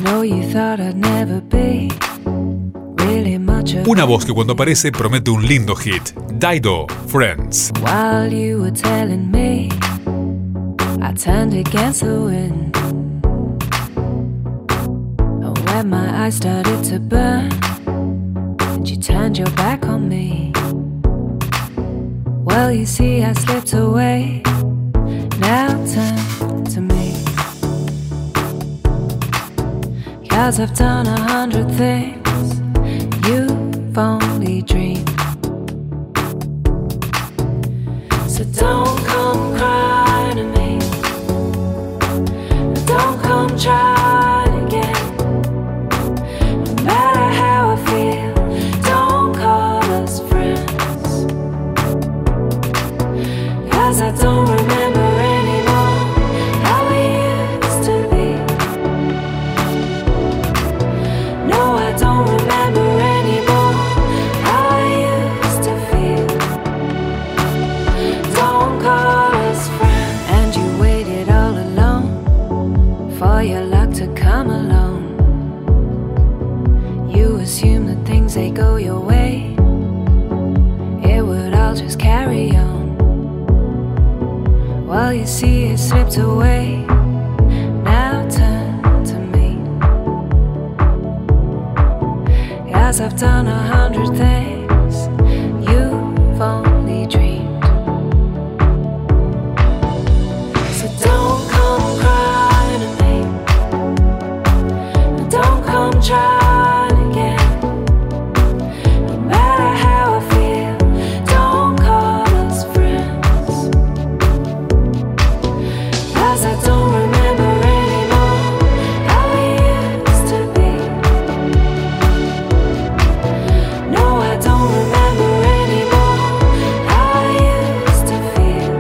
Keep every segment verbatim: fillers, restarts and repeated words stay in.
Una voz que cuando aparece promete un lindo hit. Dido, Friends. While you were telling me, I turned against the wind. And when my eyes started to burn, and you turned your back on me. Well, you see, I slipped away. Now turn to me. 'Cause I've done a hundred things you've only dreamed. So don't come crying to me. Don't come trying again. No matter how I feel, don't call us friends. 'Cause I don't remember anymore how we used to be. No, I don't remember anymore how I used to feel. Don't call us friends. And you waited all alone for your luck to come along. You assume that things, they go your way, it would all just carry on. Well, you see, it slipped away. Now turn to me. 'Cause I've done a hundred things you've only dreamed. So don't come crying to me. Don't come trying again. No matter how I feel, don't call us friends. 'Cause I don't remember anymore how we used to be. No, I don't remember anymore how I used to feel.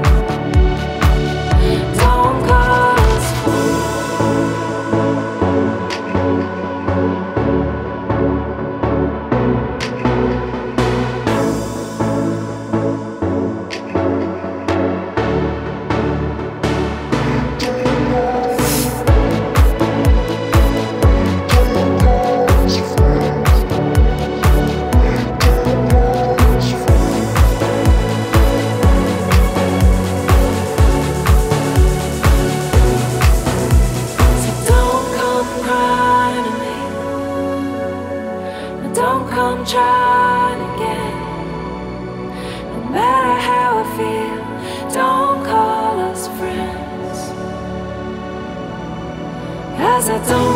Don't call us friends. So don't come crying to me. Don't come trying again. No matter how I feel, don't call us friends. 'Cause I don't